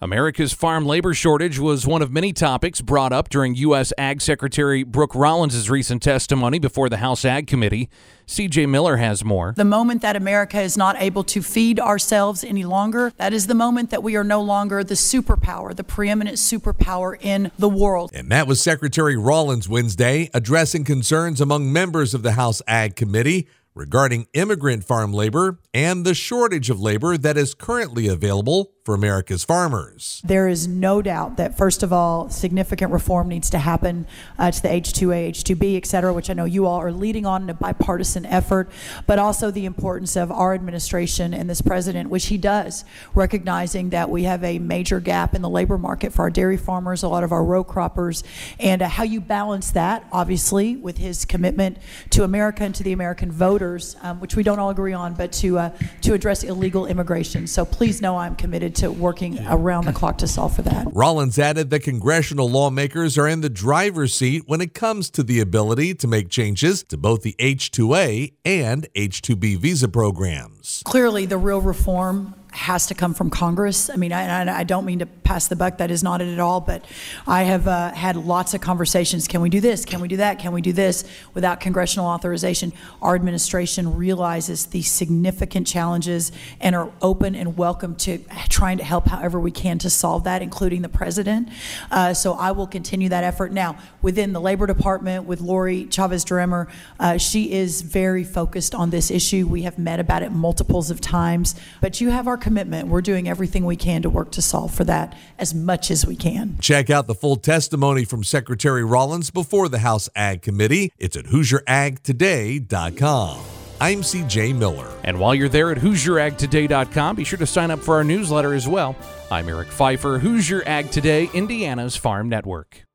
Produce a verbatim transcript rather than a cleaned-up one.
America's farm labor shortage was one of many topics brought up during U S Ag Secretary Brooke Rollins' recent testimony before the House Ag Committee. C J Miller has more. The moment that America is not able to feed ourselves any longer, that is the moment that we are no longer the superpower, the preeminent superpower in the world. And that was Secretary Rollins Wednesday addressing concerns among members of the House Ag Committee regarding immigrant farm labor and the shortage of labor that is currently available for America's farmers. There is no doubt that, first of all, significant reform needs to happen uh, to the H two A, H two B, et cetera, which I know you all are leading on in a bipartisan effort, but also the importance of our administration and this president, which he does, recognizing that we have a major gap in the labor market for our dairy farmers, a lot of our row croppers, and uh, how you balance that, obviously, with his commitment to America and to the American voters, um, which we don't all agree on, but to, uh, to address illegal immigration. So please know I'm committed to working around the clock to solve for that. Rollins added that congressional lawmakers are in the driver's seat when it comes to the ability to make changes to both the H two A and H two B visa programs. Clearly, the real reform has to come from Congress. I mean, I, I don't mean to pass the buck. That is not it at all. But I have uh, had lots of conversations. Can we do this? Can we do that? Can we do this? Without congressional authorization, our administration realizes the significant challenges and are open and welcome to trying to help however we can to solve that, including the president. Uh, so I will continue that effort. Now, within the Labor Department with Lori Chavez-DeRemer, uh, she is very focused on this issue. We have met about it multiples of times. But you have our commitment. We're doing everything we can to work to solve for that as much as we can. Check out the full testimony from Secretary Rollins before the House Ag Committee. It's at Hoosier Ag Today dot com. I'm C J Miller. And while you're there at Hoosier Ag Today dot com, be sure to sign up for our newsletter as well. I'm Eric Pfeiffer, Hoosier Ag Today, Indiana's Farm Network.